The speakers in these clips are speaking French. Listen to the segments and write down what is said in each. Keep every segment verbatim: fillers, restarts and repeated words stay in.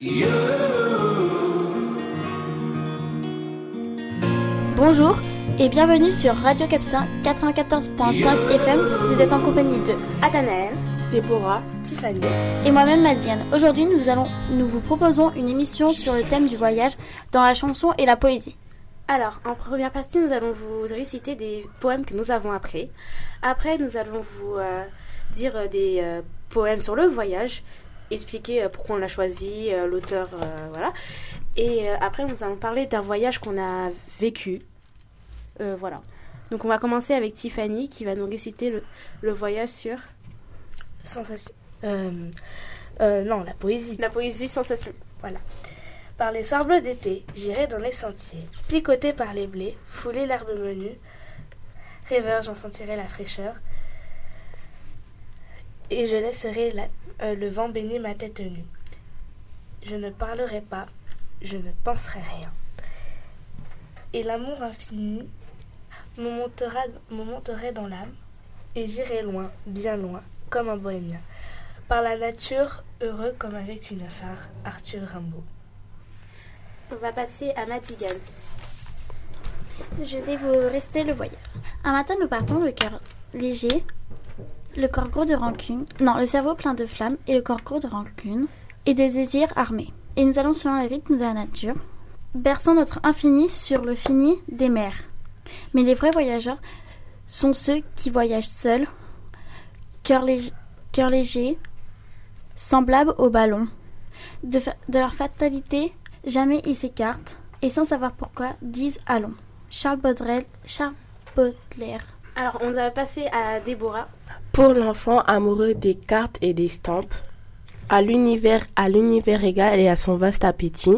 Bonjour et bienvenue sur Radio Capucin quatre-vingt-quatorze virgule cinq F M. Vous êtes en compagnie de Athanaël, Déborah, Tiffany et moi-même Madiane. Aujourd'hui, nous, allons, nous vous proposons une émission sur le thème du voyage dans la chanson et la poésie. Alors, en première partie, nous allons vous réciter des poèmes que nous avons appris. Après, nous allons vous euh, dire des euh, poèmes sur le voyage, expliquer euh, pourquoi on l'a choisi, euh, l'auteur, euh, voilà. Et euh, après, nous allons parler d'un voyage qu'on a vécu. Euh, voilà. Donc, on va commencer avec Tiffany qui va nous réciter le, le voyage sur... Sensation. Euh, euh, non, la poésie. La poésie sensation. Voilà. Par les soirs bleus d'été, j'irai dans les sentiers, picoté par les blés, fouler l'herbe menue. Rêveur, j'en sentirai la fraîcheur, et je laisserai la, euh, le vent baigner ma tête nue. Je ne parlerai pas, je ne penserai rien. Et l'amour infini me montera, me monterait dans l'âme, et j'irai loin, bien loin, comme un bohémien, par la nature, heureux comme avec une phare, Arthur Rimbaud. On va passer à Matigane. Je vais vous réciter le voyage. Un matin, nous partons, le cœur léger, le corps gros de rancune, non, le cerveau plein de flammes et le corps gros de rancune et de désirs armés. Et nous allons selon les rythmes de la nature, berçant notre infini sur le fini des mers. Mais les vrais voyageurs sont ceux qui voyagent seuls, cœur léger, cœur léger semblable au ballon. De, fa- de leur fatalité, jamais ils s'écartent, et sans savoir pourquoi, disent « allons ». Charles Baudelaire, Charles Baudelaire. Alors, on va passer à Déborah. Pour l'enfant amoureux des cartes et des stampes, à l'univers, à l'univers égal et à son vaste appétit,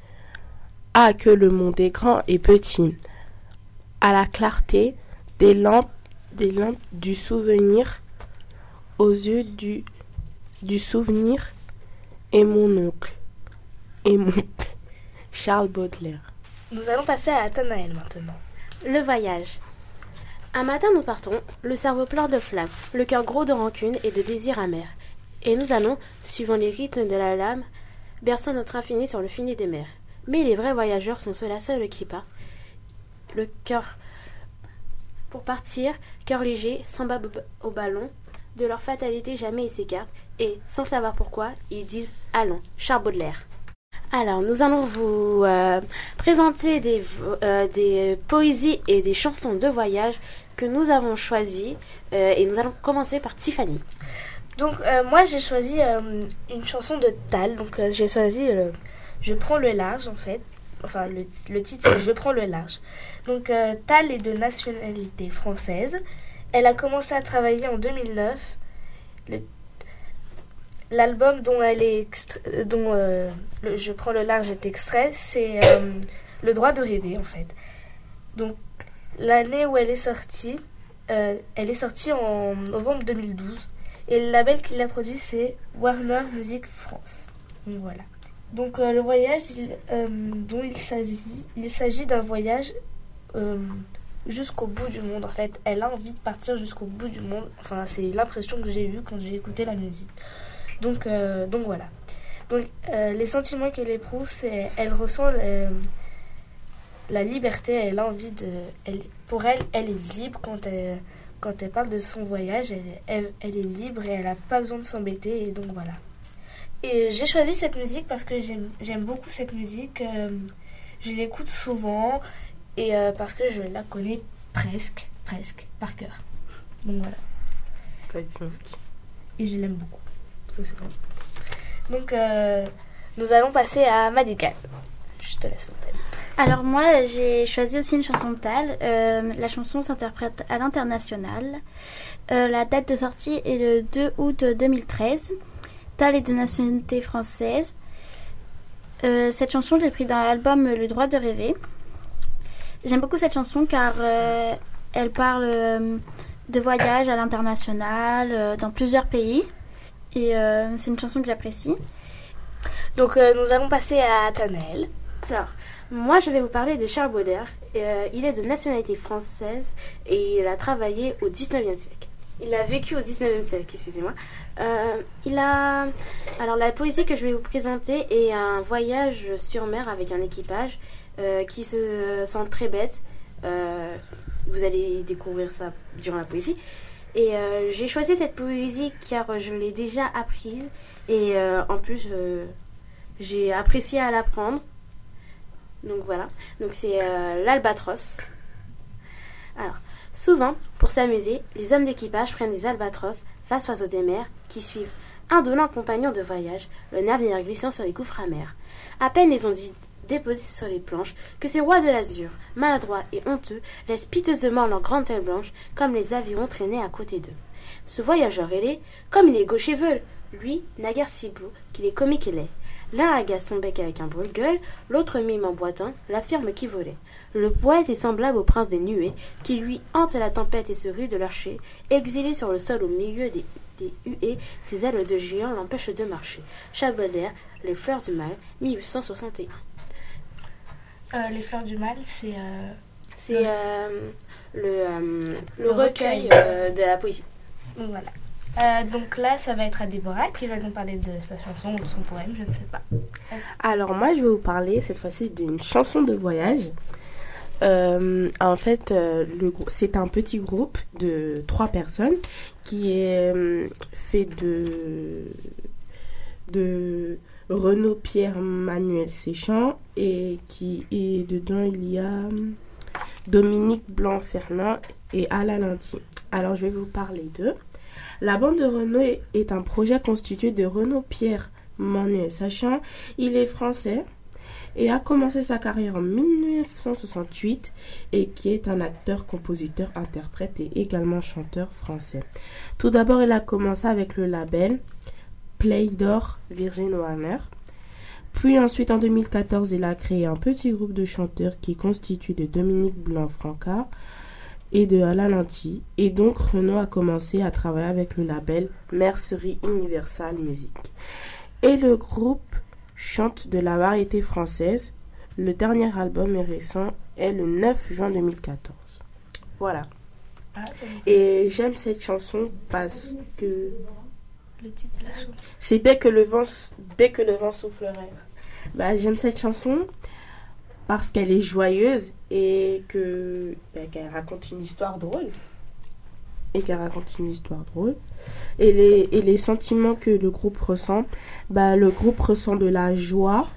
à que le monde est grand et petit, à la clarté des lampes, des lampes du souvenir, aux yeux du, du souvenir, et mon oncle, et mon Charles Baudelaire. Nous allons passer à Athanaël maintenant. Le voyage. Un matin, nous partons, le cerveau plein de flammes, le cœur gros de rancune et de désirs amers. Et nous allons, suivant les rythmes de la lame, berçant notre infini sur le fini des mers. Mais les vrais voyageurs sont ceux-là seuls qui partent. Le cœur pour partir, cœur léger, semblable au ballon. De leur fatalité, jamais ils s'écartent. Et, sans savoir pourquoi, ils disent « allons ». Charles Baudelaire. Alors, nous allons vous euh, présenter des, euh, des poésies et des chansons de voyage que nous avons choisies. Euh, et nous allons commencer par Tiffany. Donc, euh, moi, j'ai choisi euh, une chanson de Tal. Donc, euh, j'ai choisi euh, Je prends le large, en fait. Enfin, le, le titre, c'est Je prends le large. Donc, euh, Tal est de nationalité française. Elle a commencé à travailler en deux mille neuf. Le L'album dont elle est extra- dont euh, le, je prends le large est extrait, c'est euh, Le droit de rêver en fait. Donc l'année où elle est sortie, euh, elle est sortie en novembre deux mille douze et le label qui l'a produit c'est Warner Music France. Donc voilà. Donc euh, le voyage il, euh, dont il s'agit, il s'agit d'un voyage euh, jusqu'au bout du monde en fait. Elle a envie de partir jusqu'au bout du monde. Enfin c'est l'impression que j'ai eue quand j'ai écouté la musique. Donc, euh, donc voilà. Donc, euh, les sentiments qu'elle éprouve, c'est elle ressent euh, la liberté. Elle a envie de. Elle, pour elle, elle est libre quand elle, quand elle parle de son voyage. Elle, elle, elle est libre et elle n'a pas besoin de s'embêter. Et donc voilà. Et j'ai choisi cette musique parce que j'aime, j'aime beaucoup cette musique. Euh, je l'écoute souvent et euh, parce que je la connais presque, presque par cœur. Donc voilà. Et je l'aime beaucoup. C'est bon. Donc, euh, nous allons passer à Madigane. Je te laisse l'antenne. Alors moi, j'ai choisi aussi une chanson de Tal. Euh, la chanson s'interprète à l'international. Euh, la date de sortie est le deux août deux mille treize. Tal est de nationalité française. Euh, cette chanson, je l'ai prise dans l'album Le droit de rêver. J'aime beaucoup cette chanson car euh, elle parle euh, de voyage à l'international, euh, dans plusieurs pays. Et euh, c'est une chanson que j'apprécie. Donc euh, nous allons passer à Athanaël. Alors, moi je vais vous parler de Charles Baudelaire. Euh, il est de nationalité française et il a travaillé au dix-neuvième siècle. Il a vécu au dix-neuvième siècle, excusez-moi. Euh, il a... Alors, la poésie que je vais vous présenter est un voyage sur mer avec un équipage euh, qui se sent très bête. Euh, vous allez découvrir ça durant la poésie. Et euh, j'ai choisi cette poésie car je l'ai déjà apprise. Et euh, en plus, euh, j'ai apprécié à l'apprendre. Donc voilà. Donc c'est euh, l'albatros. Alors... Souvent, pour s'amuser, les hommes d'équipage prennent des albatros, vastes oiseaux des mers, qui suivent, indolents compagnons de voyage, le navire glissant sur les gouffres amers. À peine les ont-ils déposés sur les planches, que ces rois de l'azur, maladroits et honteux, laissent piteusement leurs grandes ailes blanches, comme les avirons traîner à côté d'eux. Ce voyageur ailé, comme il est gauche et veule, lui, naguère si beau, qu'il est comique et laid. L'un agace son bec avec un brûle-gueule, l'autre mime en boitant, l'affirme qui volait. Le poète est semblable au prince des nuées, qui lui hante la tempête et se rit de l'archer, exilé sur le sol au milieu des, des huées, ses ailes de géant l'empêchent de marcher. Baudelaire, Les Fleurs du Mal, mille huit cent soixante et un. Euh, les Fleurs du Mal, c'est... Euh... C'est euh, le, euh, le, le recueil, recueil euh, de la poésie. Voilà. Euh, donc là, ça va être à Déborah qui va nous parler de sa chanson ou de son poème, je ne sais pas. Alors moi, je vais vous parler cette fois-ci d'une chanson de voyage. Euh, en fait, euh, le, c'est un petit groupe de trois personnes qui est euh, fait de, de Renaud Pierre Manuel Séchant et qui et dedans il y a Dominique Blanc-Fernand et Alain Lanty. Alors je vais vous parler d'eux. La bande de Renaud est un projet constitué de Renaud Pierre Manuel Séchant. Il est français et a commencé sa carrière en dix-neuf cent soixante-huit et qui est un acteur, compositeur, interprète et également chanteur français. Tout d'abord, il a commencé avec le label Play d'Or Virgin Warner. Puis ensuite, en deux mille quatorze, il a créé un petit groupe de chanteurs qui est constitué de Dominique Blanc-Francard et de Alain Lanty. Et donc, Renaud a commencé à travailler avec le label Mercerie Universal Music. Et le groupe chante de la variété française. Le dernier album est récent, est le neuf juin deux mille quatorze. Voilà. Ah, et j'aime cette chanson parce que... Le titre de la chanson. C'est dès que le vent, dès que le vent soufflerait. Bah, j'aime cette chanson parce qu'elle est joyeuse et que bah, qu'elle raconte une histoire drôle. Et qu'elle raconte une histoire drôle. Et les, et les sentiments que le groupe ressent, bah, le groupe ressent de la joie.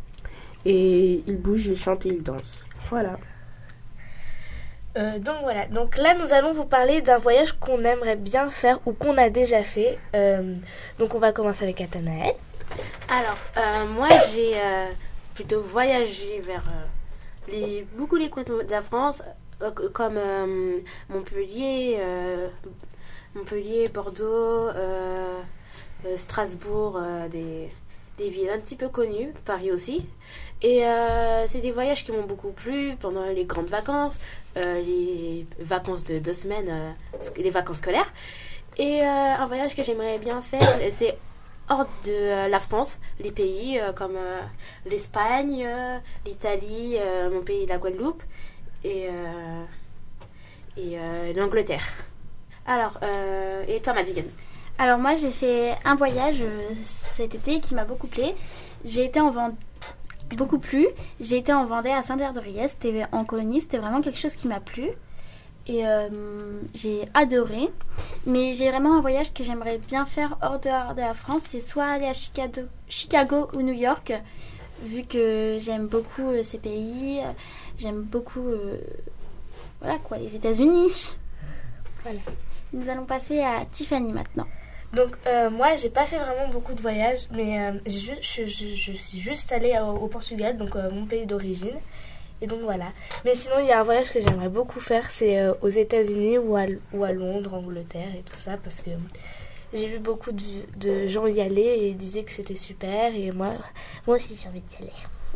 Et il bouge, il chante et il danse. Voilà. Euh, donc voilà, donc là nous allons vous parler d'un voyage qu'on aimerait bien faire ou qu'on a déjà fait. Euh, donc on va commencer avec Athanaël. Alors, euh, moi j'ai euh, plutôt voyagé vers euh, les, beaucoup les coins de la France, euh, comme euh, Montpellier, euh, Montpellier, Bordeaux, euh, euh, Strasbourg, euh, des, des villes un petit peu connues, Paris aussi. Et euh, c'est des voyages qui m'ont beaucoup plu pendant les grandes vacances, euh, les vacances de deux semaines, euh, les vacances scolaires. Et euh, un voyage que j'aimerais bien faire, c'est hors de euh, la France, les pays euh, comme euh, l'Espagne, euh, l'Italie, euh, mon pays, la Guadeloupe, et, euh, et euh, l'Angleterre. Alors, euh, et toi, Madigan? Alors moi, j'ai fait un voyage euh, cet été qui m'a beaucoup plu. J'ai été en Vendée. Beaucoup plu. J'ai été en Vendée à Saint-André, c'était en colonie, c'était vraiment quelque chose qui m'a plu et euh, j'ai adoré. Mais j'ai vraiment un voyage que j'aimerais bien faire hors de, de la France, c'est soit aller à Chicago, Chicago ou New York, vu que j'aime beaucoup euh, ces pays, euh, j'aime beaucoup euh, voilà quoi, les États-Unis. Voilà. Nous allons passer à Tiffany maintenant. Donc euh, moi j'ai pas fait vraiment beaucoup de voyages, mais euh, j'ai juste, je, je, je suis juste allée au, au Portugal, donc euh, mon pays d'origine, et donc voilà. Mais sinon il y a un voyage que j'aimerais beaucoup faire, c'est euh, aux États-Unis ou à, ou à Londres, Angleterre et tout ça, parce que j'ai vu beaucoup de, de gens y aller et ils disaient que c'était super, et moi, moi aussi j'ai envie d'y aller.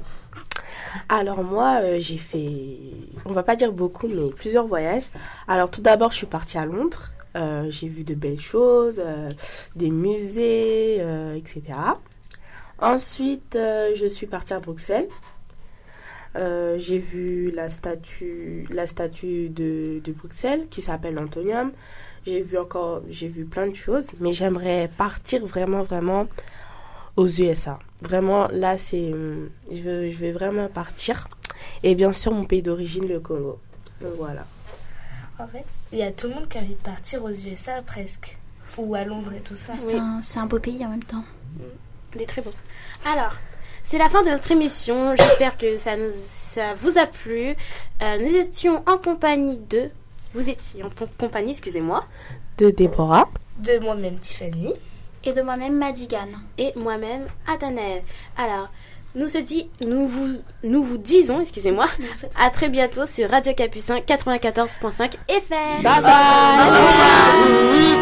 Alors moi euh, j'ai fait, on va pas dire beaucoup, mais plusieurs voyages. Alors tout d'abord je suis partie à Londres. Euh, j'ai vu de belles choses, euh, des musées, euh, et cetera. Ensuite, euh, je suis partie à Bruxelles. Euh, j'ai vu la statue, la statue de, de Bruxelles qui s'appelle l'Antonium. J'ai vu encore, j'ai vu plein de choses, mais j'aimerais partir vraiment, vraiment aux U S A. Vraiment, là, c'est, je veux, je vais vraiment partir. Et bien sûr, mon pays d'origine, le Congo. Donc voilà. En fait, il y a tout le monde qui a envie de partir aux U S A presque. Ou à Londres et tout ça. C'est, un, c'est un beau pays en même temps. Des très beaux. Alors, c'est la fin de notre émission. J'espère que ça, nous, ça vous a plu. Euh, nous étions en compagnie de... Vous étiez en compagnie, excusez-moi. De Déborah. De moi-même, Tiffany. Et de moi-même, Madigan. Et moi-même, Adanaël. Alors, nous, se dit, nous, vous, nous vous disons, excusez-moi, à très bientôt sur Radio Capucin quatre-vingt-quatorze virgule cinq F M. Bye bye, bye, bye.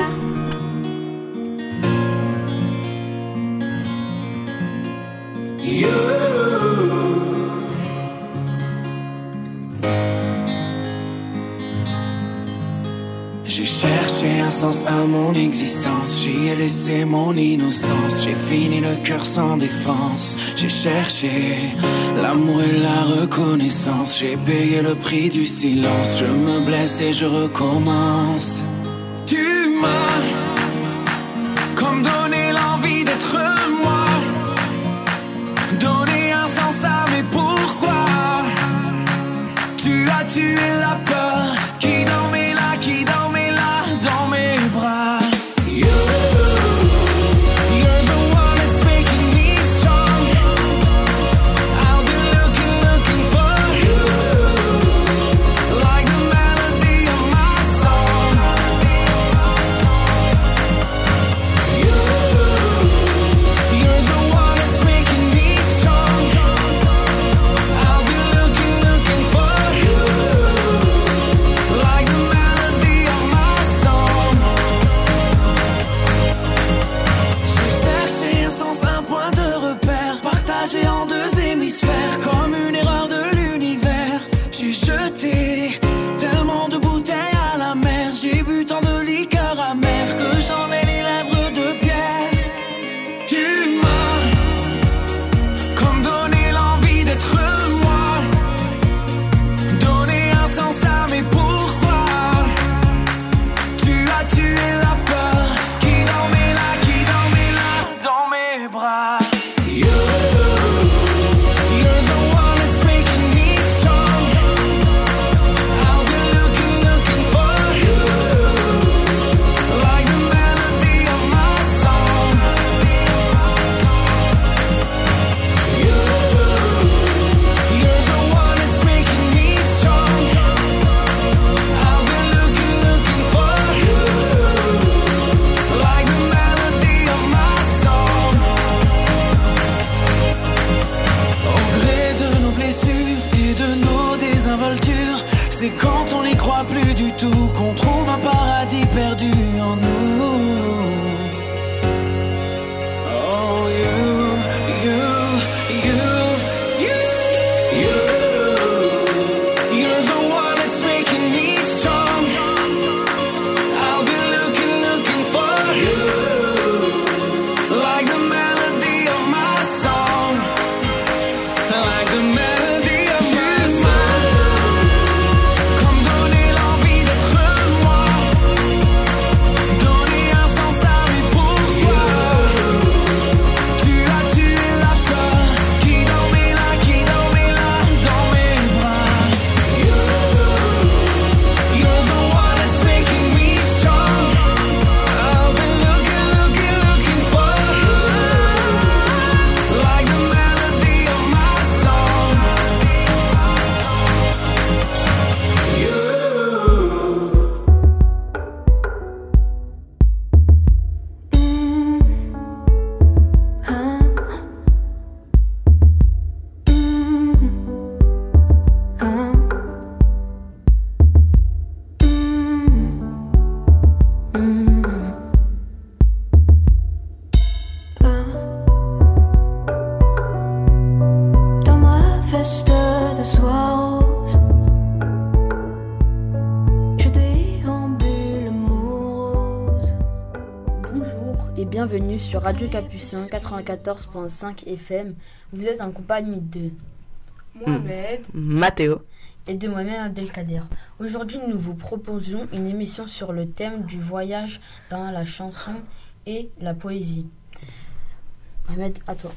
J'ai cherché un sens à mon existence, j'y ai laissé mon innocence, j'ai fini le cœur sans défense, j'ai cherché l'amour et la reconnaissance, j'ai payé le prix du silence, je me blesse et je recommence. Tu m'as comme donné l'envie d'être moi, donné un sens à mes pourquoi. Tu as tué la peur qui dormait là, qui dormait là dans mes bras. You, you're the one that's making me strong. I've been looking, looking for you, like the melody of my song. You, you're the one that's making me strong. I've been looking, looking for you, like the melody of my song. J'ai cherché un sens, un point de repère, partagé en deux hémisphères, comme une erreur de l'univers. J'ai jeté tellement de bouteilles à la mer, j'ai bu tant de liqueurs amères que j'en ai les lèvres de pierre. Tu m'as comme donné l'envie d'être moi, donné un sens à mes pourquoi. Tu as tué la peur qui dormait là, qui dormait là dans mes bras. You, you're the one that's making me strong. I've been looking, looking for you, like the melody of my song. You, you're the one that's making me strong. I've been looking, looking for you, like the melody of my song. Au gré de nos blessures et de nos désinvoltures, c'est quand on n'y croit plus du tout qu'on trouve un paradis perdu en nous. Oh, you, you, you, you, you, you're the one that's making me strong. I've been looking, looking for you, like the melody of my song, like the melody of my song. Comme donner l'envie d'être moi, donner un sens à mes pourquoi. Tu as tué la peur qui dormait là, qui dormait là dans mes bras. You, you're the one that's making me strong. I've been looking, looking, looking for you, like the melody of my song. You. Dans ma veste de soie rose, je déambule morose. Bonjour et bienvenue sur Radio Capucin quatre-vingt-quatorze virgule cinq F M. Vous êtes en compagnie de Mohamed, Mathéo et de moi-même Abdelkader. Aujourd'hui, nous vous proposons une émission sur le thème du voyage dans la chanson et la poésie. Mohamed, à toi.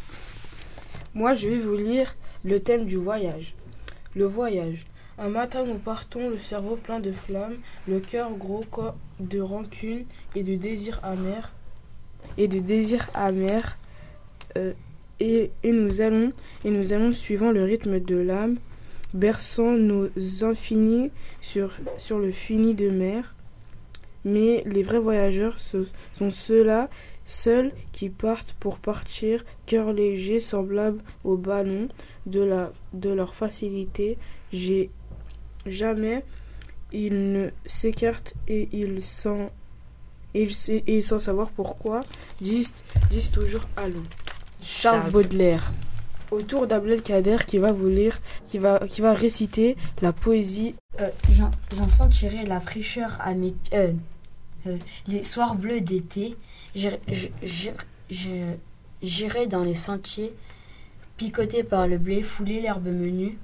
moi je vais vous lire le thème du voyage. Le voyage. Un matin nous partons, le cerveau plein de flammes, le cœur gros co- de rancune et de désirs amers. Et de désirs amers. euh, et, et nous allons, et nous allons suivant le rythme de l'âme, berçant nos infinis sur, sur le fini de mer. Mais les vrais voyageurs ce sont ceux-là, seuls qui partent pour partir, cœur léger, semblable au ballon de, la, de leur facilité. J'ai jamais ils ne s'écartent et ils sans, et ils, sa- et sans savoir pourquoi disent, disent toujours allons. Charles Charles. Baudelaire. Autour d'Abdelkader qui va vous lire, qui va, qui va réciter la poésie. Euh, j'en, j'en sentirai la fraîcheur à mes pieds. Euh, euh, les soirs bleus d'été, j'irai, j'irai, j'irai- j'irai dans les sentiers, picoté par le blé, fouler l'herbe menue.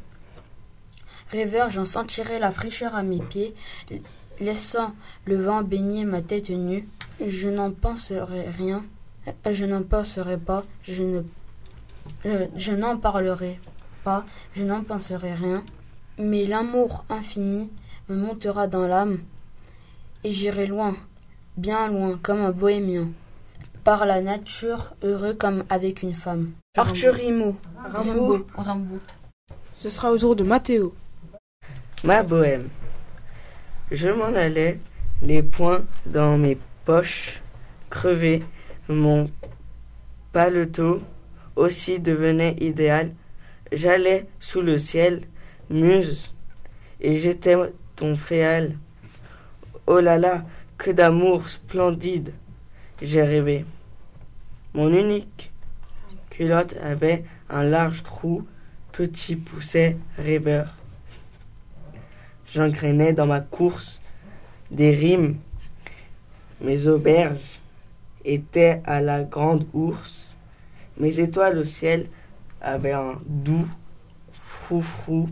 Rêveur, j'en sentirai la fraîcheur à mes pieds, laissant le vent baigner ma tête nue. Je n'en penserai rien, euh, je n'en penserai pas, je ne, euh, je n'en parlerai pas, je n'en penserai rien. Mais l'amour infini me montera dans l'âme, et j'irai loin, bien loin, comme un bohémien, par la nature, heureux comme avec une femme. Arthur Rimbaud. Rimbaud. Rimbaud. Rimbaud. Ce sera au tour de Mathéo. Ma bohème. Je m'en allais, les poings dans mes poches, crevé, mon paletot aussi devenait idéal. J'allais sous le ciel, muse, et j'étais ton féal. Oh là là, que d'amour splendide, j'ai rêvé. Mon unique culotte avait un large trou, petit poussait rêveur. J'engrainais dans ma course des rimes. Mes auberges étaient à la grande ours. Mes étoiles au ciel avaient un doux frou-frou.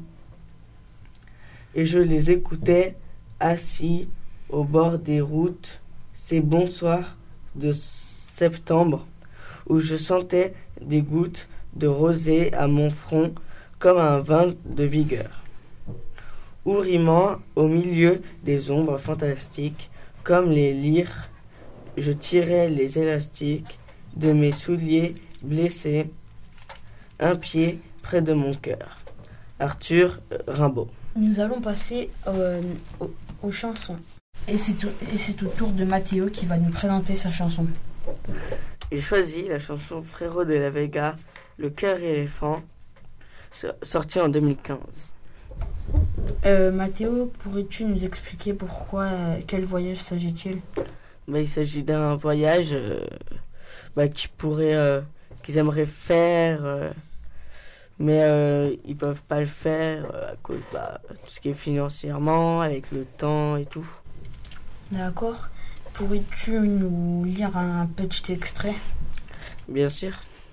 Et je les écoutais assis au bord des routes, ces bons soirs de septembre où je sentais des gouttes de rosée à mon front comme un vin de vigueur. Hourimant au milieu des ombres fantastiques, comme les lyres, je tirais les élastiques de mes souliers blessés, un pied près de mon cœur. Arthur Rimbaud. Nous allons passer euh, aux, aux chansons. Et c'est, tout, et c'est au tour de Mathéo qui va nous présenter sa chanson. J'ai choisi la chanson Frérot de la Vega, Le cœur éléphant, sortie en deux mille quinze. Euh, Mathéo, pourrais-tu nous expliquer pourquoi, euh, quel voyage s'agit-il? Bah, il s'agit d'un voyage euh, bah, qu'ils pourraient, euh, qu'ils aimeraient faire, euh, mais euh, ils peuvent pas le faire euh, à cause bah, de tout ce qui est financièrement, avec le temps et tout. D'accord. Pourrais-tu nous lire un petit extrait? Bien sûr.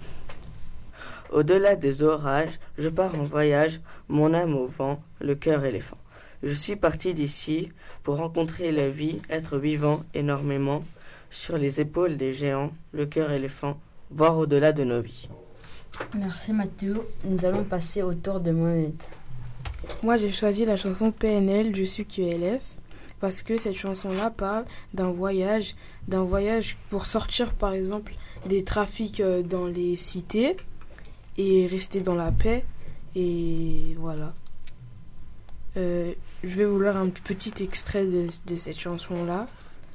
Au-delà des orages, je pars en voyage, mon âme au vent, le cœur éléphant. Je suis parti d'ici pour rencontrer la vie, être vivant énormément, sur les épaules des géants, le cœur éléphant, voir au-delà de nos vies. Merci Mathéo. Nous allons passer au tour de Mohamed. Moi, j'ai choisi la chanson P N L, Je suis Q L F, parce que cette chanson-là parle d'un voyage, d'un voyage pour sortir, par exemple, des trafics euh, dans les cités et rester dans la paix. Et voilà. Euh, je vais vous lire un petit extrait de, de cette chanson-là.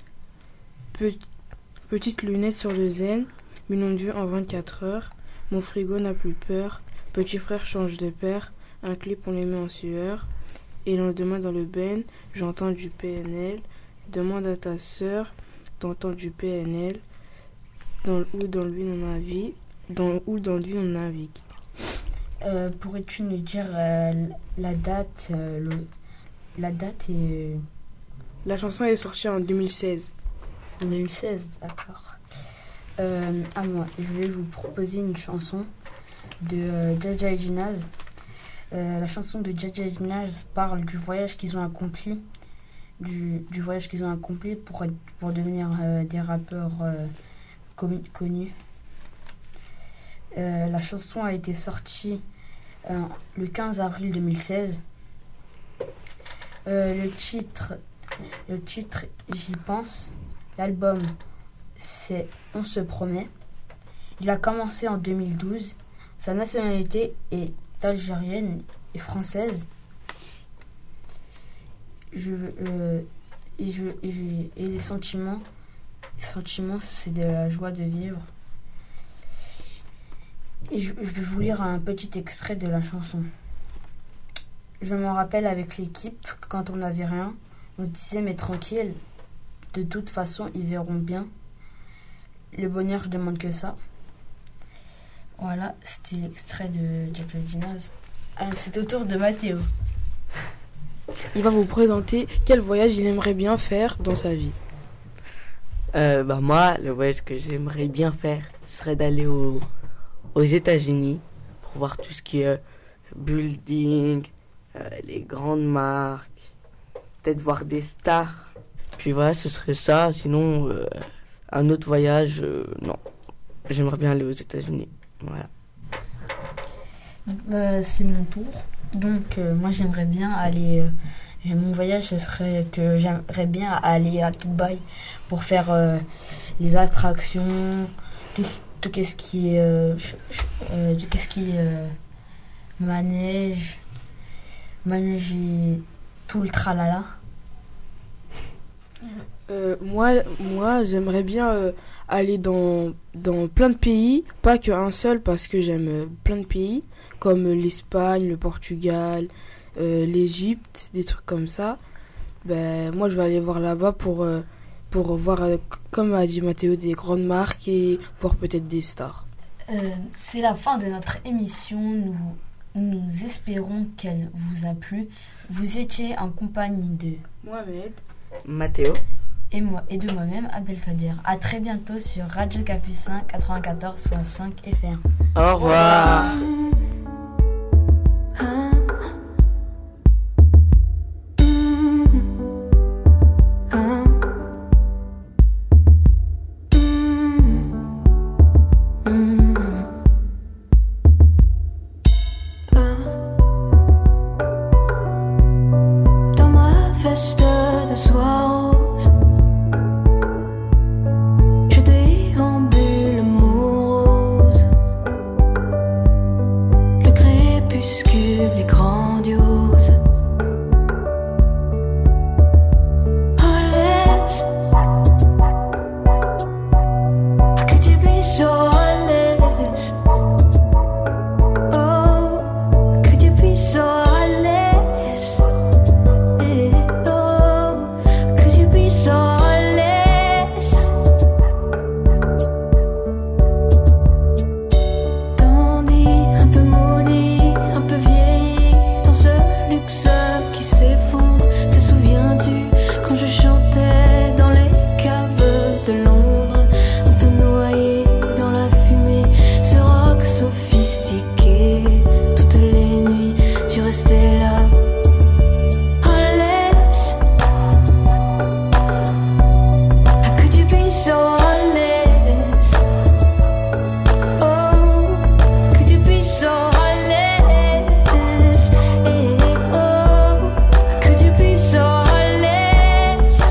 Pe- Petite lunette sur le zen, million de vues en vingt-quatre heures. Mon frigo n'a plus peur. Petit frère change de père. Un clip, on les met en sueur. Et le lendemain dans le ben, j'entends du P N L. Demande à ta sœur, t'entends du P N L. Dans le ou dans le vide on navigue. Dans le ou dans le vide on navigue. Euh, pourrais-tu nous dire euh, la date, euh, le, la date et euh, La chanson est sortie en deux mille seize. deux mille seize, d'accord. Euh, à moi, je vais vous proposer une chanson de euh, Jaja et Ginaz. Euh, la chanson de Dja Dja Naz parle du voyage qu'ils ont accompli, du, du voyage qu'ils ont accompli pour, être, pour devenir euh, des rappeurs euh, commu- connus. Euh, la chanson a été sortie euh, le quinze avril deux mille seize. Euh, le titre, le titre J'y pense. L'album, c'est On se promet. Il a commencé en deux mille douze. Sa nationalité est algérienne et française. Je, euh, et, je, et, je, et les sentiments, les sentiments, c'est de la joie de vivre. Et je, je vais vous lire un petit extrait de la chanson. Je m'en rappelle avec l'équipe, quand on n'avait rien, on se disait mais tranquille, de toute façon ils verront bien. Le bonheur, je demande que ça. Voilà, c'était l'extrait de Dja Dja Naz. Ah, c'est au tour de Mathéo. Il va vous présenter quel voyage il aimerait bien faire dans sa vie. Euh, bah moi, le voyage que j'aimerais bien faire serait d'aller au, aux États-Unis pour voir tout ce qui est building, euh, les grandes marques, peut-être voir des stars. Puis voilà, ce serait ça. Sinon, euh, un autre voyage, euh, non. J'aimerais bien aller aux États-Unis. Voilà. Euh, c'est mon tour. Donc, euh, moi, j'aimerais bien aller. Euh, mon voyage, ce serait que j'aimerais bien aller à Dubaï pour faire euh, les attractions, tout, tout ce qui est, euh, euh, tout ce qui est euh, manège, manège et tout le tralala. Euh, moi, moi j'aimerais bien euh, aller dans, dans plein de pays, pas qu'un seul, parce que j'aime euh, plein de pays, comme euh, l'Espagne, le Portugal, euh, l'Égypte, des trucs comme ça. Ben, moi, je vais aller voir là-bas pour, euh, pour voir, euh, comme a dit Mathéo, des grandes marques et voir peut-être des stars. Euh, c'est la fin de notre émission. Nous, nous espérons qu'elle vous a plu. Vous étiez en compagnie de Mohamed, Mathéo et moi et de moi-même, Abdelkader. À très bientôt sur Radio Capucin quatre-vingt-quatorze virgule cinq F M. Au revoir. Dans ma veste de soie rose, je déambule morose. Le crépuscule est grandiose. À l'aise, ah, que tu puisses à l'aise. Oh, que tu puisses à l'aise. Eh, oh, que tu puisses à l'aise. Dandy, un peu maudit, un peu vieilli, dans ce luxe qui s'effondre. Te souviens-tu quand je chantais dans les caves de Londres, un peu noyé dans la fumée, ce rock sophistiqué. Toutes les nuits, tu restais là, à l'aise. Ah, que tu puisses à l'aise. Oh, que tu puisses à l'aise. Eh, oh, que tu puisses à l'aise.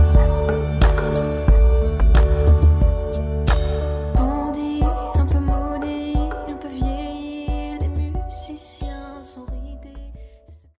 Bandit, un peu maudit, un peu vieilli, les musiciens sont ridés.